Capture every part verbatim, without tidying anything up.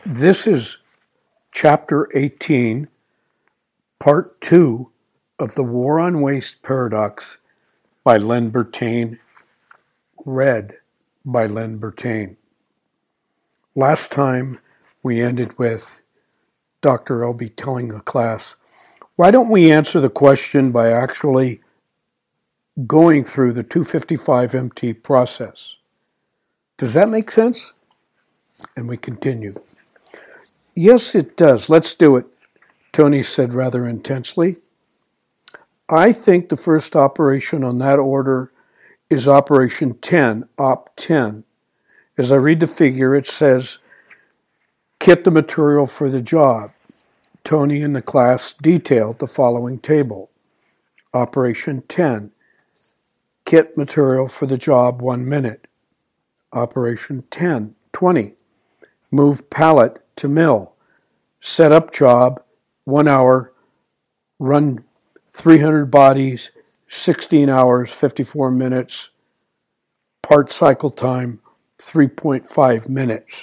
This is Chapter eighteen, Part two of The War on Waste Paradox by Len Bertain, read by Len Bertain. Last time we ended with Doctor Elby telling the class, why don't we answer the question by actually going through the two fifty-five M T process? Does that make sense? And we continue. Yes, it does. Let's do it, Tony said rather intensely. I think the first operation on that order is Operation ten, Op ten. As I read the figure, it says, kit the material for the job. Tony and the class detailed the following table. Operation ten, kit material for the job one minute. Operation ten, twenty, move pallet to mill. Set up job, one hour, run three hundred bodies, sixteen hours, fifty-four minutes. Part cycle time, three point five minutes.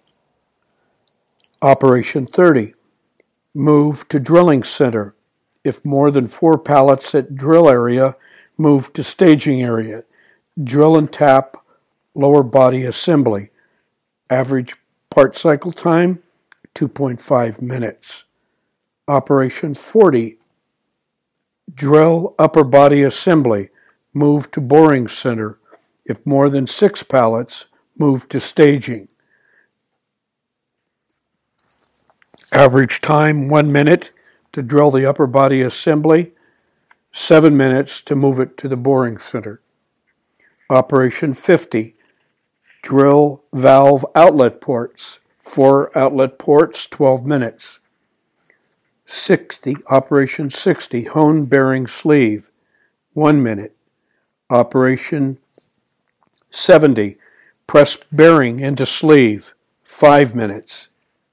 Operation thirty, move to drilling center. If more than four pallets at drill area, move to staging area. Drill and tap lower body assembly. Average part cycle time, two point five minutes. Operation forty, drill upper body assembly, move to boring center. If more than six pallets, move to staging. Average time, one minute to drill the upper body assembly, seven minutes to move it to the boring center. Operation fifty, drill valve outlet ports. Four outlet ports, twelve minutes. sixty, Operation sixty, hone bearing sleeve, one minute. Operation seventy, press bearing into sleeve, five minutes.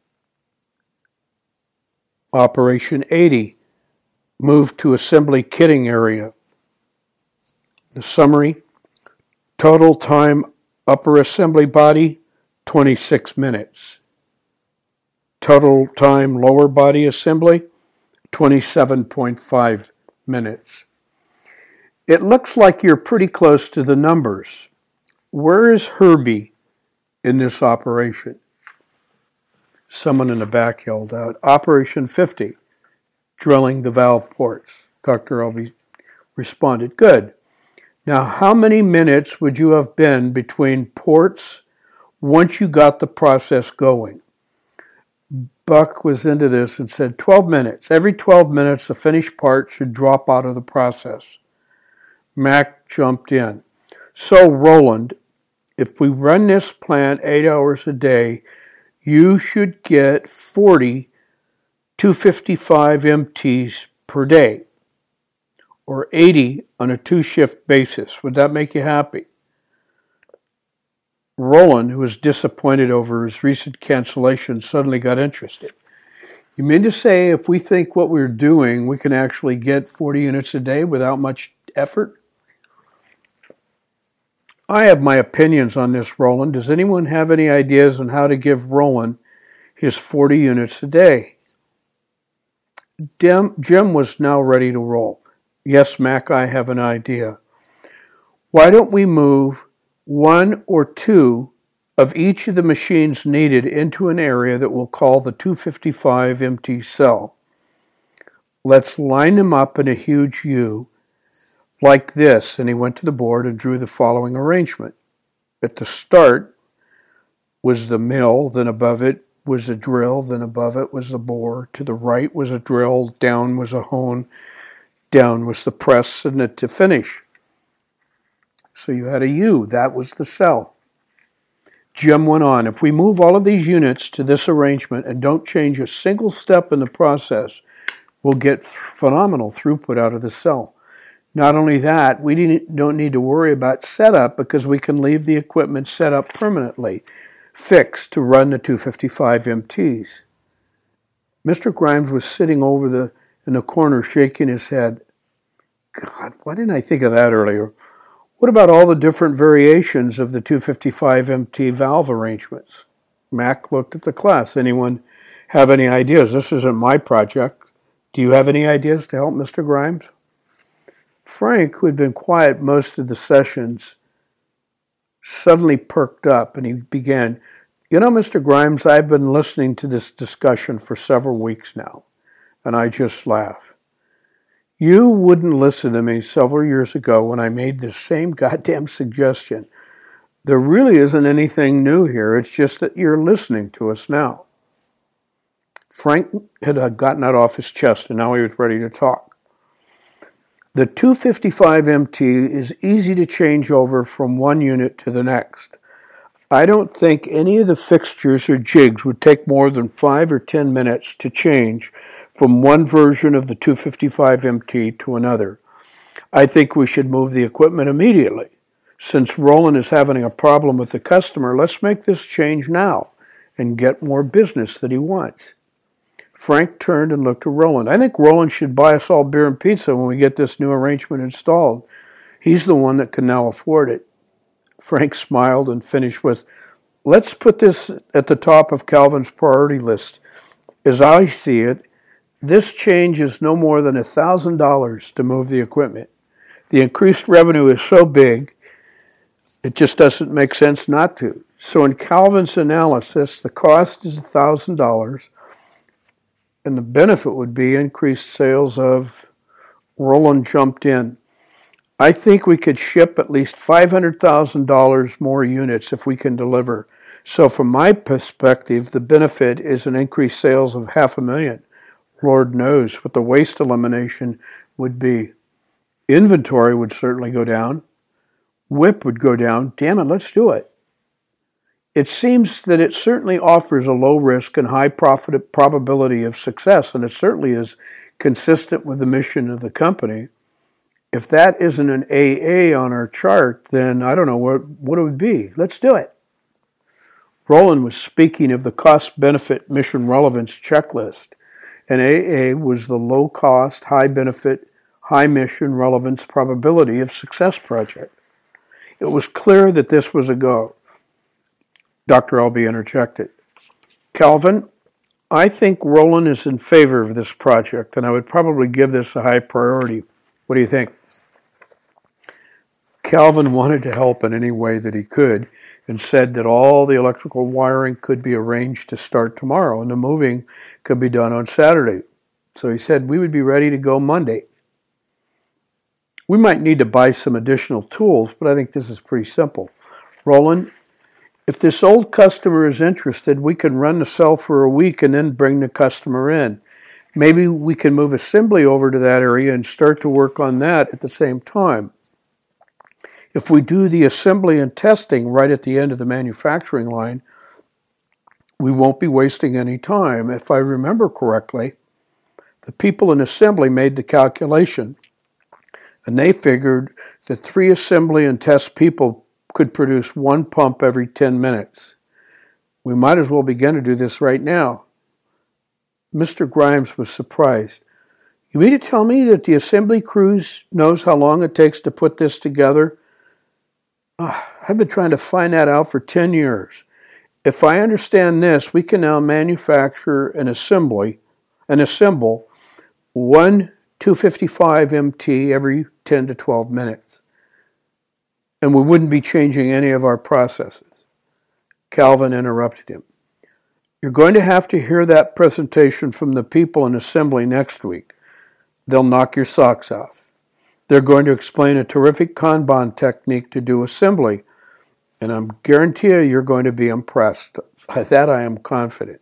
Operation eighty, move to assembly kitting area. The summary, total time upper assembly body, twenty-six minutes. Total time lower body assembly, twenty-seven point five minutes. It looks like you're pretty close to the numbers. Where is Herbie in this operation? Someone in the back yelled out, Operation fifty, drilling the valve ports. Doctor Elby responded, good. Now, how many minutes would you have been between ports once you got the process going? Buck was into this and said twelve minutes. Every twelve minutes, the finished part should drop out of the process. Mac jumped in. So, Roland, if we run this plant eight hours a day, you should get forty two fifty-five M Ts per day, or eighty on a two-shift basis. Would that make you happy? Roland, who was disappointed over his recent cancellation, suddenly got interested. You mean to say if we think what we're doing, we can actually get forty units a day without much effort? I have my opinions on this, Roland. Does anyone have any ideas on how to give Roland his forty units a day? Jim, Jim was now ready to roll. Yes, Mac, I have an idea. Why don't we move one or two of each of the machines needed into an area that we'll call the two fifty-five M T cell. Let's line them up in a huge U like this, and he went to the board and drew the following arrangement. At the start was the mill, then above it was a drill, then above it was the bore. To the right was a drill, down was a hone, down was the press, and it to finish. So you had a U. That was the cell. Jim went on, if we move all of these units to this arrangement and don't change a single step in the process, we'll get phenomenal throughput out of the cell. Not only that, we don't need to worry about setup because we can leave the equipment set up permanently, fixed to run the two fifty-five M Ts. Mister Grimes was sitting over the in the corner shaking his head. God, why didn't I think of that earlier? What about all the different variations of the two fifty-five M T valve arrangements? Mac looked at the class. Anyone have any ideas? This isn't my project. Do you have any ideas to help Mister Grimes? Frank, who had been quiet most of the sessions, suddenly perked up and he began, "You know, Mister Grimes, I've been listening to this discussion for several weeks now, and I just laugh. You wouldn't listen to me several years ago when I made the same goddamn suggestion. There really isn't anything new here. It's just that you're listening to us now." Frank had gotten that off his chest, and now he was ready to talk. The two fifty-five M T is easy to change over from one unit to the next. I don't think any of the fixtures or jigs would take more than five or ten minutes to change from one version of the two fifty-five M T to another. I think we should move the equipment immediately. Since Roland is having a problem with the customer, let's make this change now and get more business that he wants. Frank turned and looked at Roland. I think Roland should buy us all beer and pizza when we get this new arrangement installed. He's the one that can now afford it. Frank smiled and finished with, let's put this at the top of Calvin's priority list. As I see it, this change is no more than one thousand dollars to move the equipment. The increased revenue is so big, it just doesn't make sense not to. So in Calvin's analysis, the cost is one thousand dollars, and the benefit would be increased sales of... Roland jumped in. I think we could ship at least five hundred thousand dollars more units if we can deliver. So from my perspective, the benefit is an increased sales of half a million. Lord knows what the waste elimination would be. Inventory would certainly go down. W I P would go down. Damn it, let's do it. It seems that it certainly offers a low risk and high profit probability of success, and it certainly is consistent with the mission of the company. If that isn't an A A on our chart, then I don't know what, what it would be. Let's do it. Roland was speaking of the cost-benefit mission relevance checklist, and A A was the low-cost, high-benefit, high-mission relevance probability of success project. It was clear that this was a go. Doctor Elby interjected. Calvin, I think Roland is in favor of this project, and I would probably give this a high priority. What do you think? Calvin wanted to help in any way that he could and said that all the electrical wiring could be arranged to start tomorrow and the moving could be done on Saturday. So he said we would be ready to go Monday. We might need to buy some additional tools, but I think this is pretty simple. Roland, if this old customer is interested, we can run the cell for a week and then bring the customer in. Maybe we can move assembly over to that area and start to work on that at the same time. If we do the assembly and testing right at the end of the manufacturing line, we won't be wasting any time. If I remember correctly, the people in assembly made the calculation, and they figured that three assembly and test people could produce one pump every ten minutes. We might as well begin to do this right now. Mister Grimes was surprised. You mean to tell me that the assembly crews knows how long it takes to put this together? Uh, I've been trying to find that out for ten years. If I understand this, we can now manufacture an assembly, and assemble one two fifty-five M T every ten to twelve minutes. And we wouldn't be changing any of our processes. Calvin interrupted him. You're going to have to hear that presentation from the people in assembly next week. They'll knock your socks off. They're going to explain a terrific Kanban technique to do assembly, and I'm guarantee you you're going to be impressed. By that I am confident.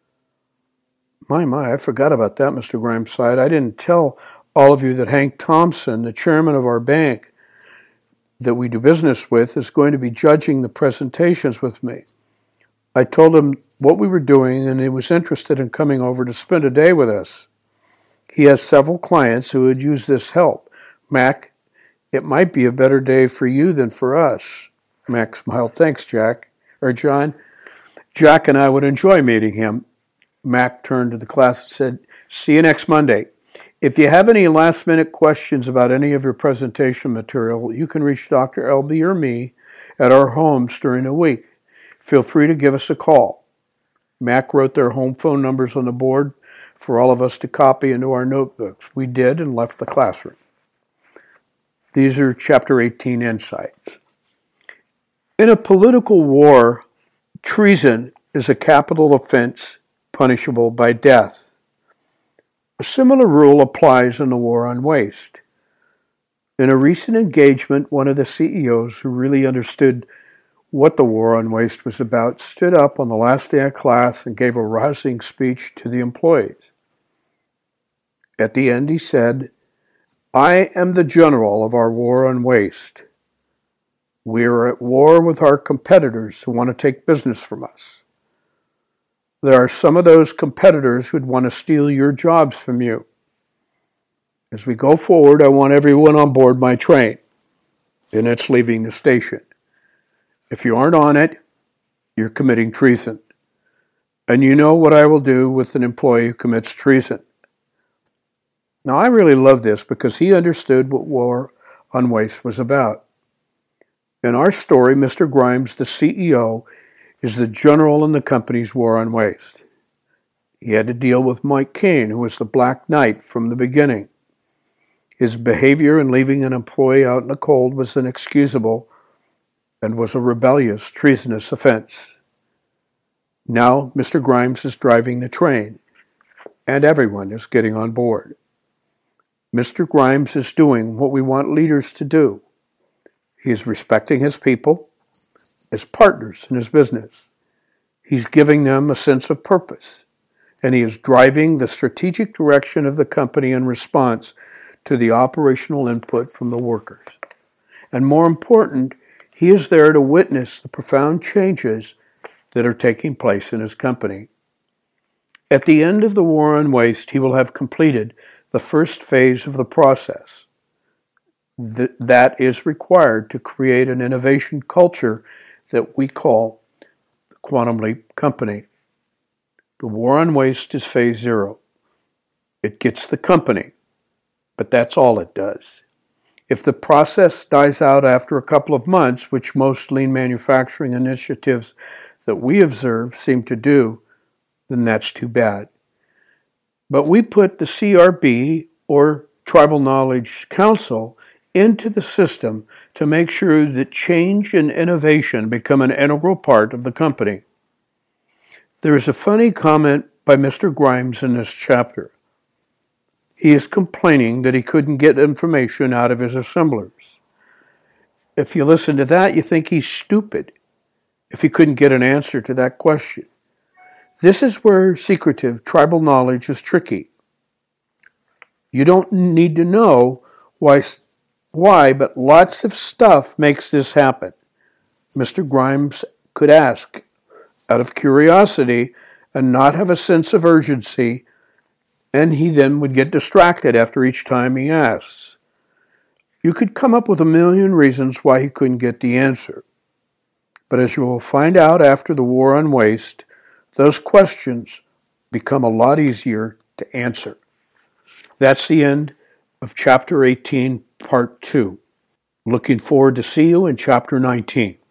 My, my, I forgot about that, Mister Grimes sighed. I didn't tell all of you that Hank Thompson, the chairman of our bank that we do business with, is going to be judging the presentations with me. I told him what we were doing, and he was interested in coming over to spend a day with us. He has several clients who would use this help. Mac, it might be a better day for you than for us. Mac smiled. Thanks, Jack. Or John. Jack and I would enjoy meeting him. Mac turned to the class and said, see you next Monday. If you have any last-minute questions about any of your presentation material, you can reach Doctor Elby or me at our homes during the week. Feel free to give us a call. Mac wrote their home phone numbers on the board for all of us to copy into our notebooks. We did and left the classroom. These are Chapter eighteen insights. In a political war, treason is a capital offense punishable by death. A similar rule applies in the war on waste. In a recent engagement, one of the C E Os who really understood what the war on waste was about stood up on the last day of class and gave a rousing speech to the employees. At the end, he said, "I am the general of our war on waste. We are at war with our competitors who want to take business from us. There are some of those competitors who'd want to steal your jobs from you. As we go forward, I want everyone on board my train, and it's leaving the station. If you aren't on it, you're committing treason. And you know what I will do with an employee who commits treason." Now, I really love this because he understood what war on waste was about. In our story, Mister Grimes, the C E O, is the general in the company's war on waste. He had to deal with Mike Kane, who was the Black Knight from the beginning. His behavior in leaving an employee out in the cold was inexcusable and was a rebellious, treasonous offense. Now, Mister Grimes is driving the train, and everyone is getting on board. Mister Grimes is doing what we want leaders to do. He is respecting his people as partners in his business. He's giving them a sense of purpose, and he is driving the strategic direction of the company in response to the operational input from the workers. And more important, he is there to witness the profound changes that are taking place in his company. At the end of the war on waste, he will have completed the first phase of the process. Th- that is required to create an innovation culture that we call the Quantum Leap Company. The war on waste is phase zero. It gets the company, but that's all it does. If the process dies out after a couple of months, which most lean manufacturing initiatives that we observe seem to do, then that's too bad. But we put the C R B, or Tribal Knowledge Council, into the system to make sure that change and innovation become an integral part of the company. There is a funny comment by Mister Grimes in this chapter. He is complaining that he couldn't get information out of his assemblers. If you listen to that, you think he's stupid if he couldn't get an answer to that question. This is where secretive tribal knowledge is tricky. You don't need to know why, why, but lots of stuff makes this happen. Mister Grimes could ask out of curiosity and not have a sense of urgency, and he then would get distracted after each time he asks. You could come up with a million reasons why he couldn't get the answer. But as you will find out after the war on waste, those questions become a lot easier to answer. That's the end of Chapter eighteen, Part two. Looking forward to see you in Chapter nineteen.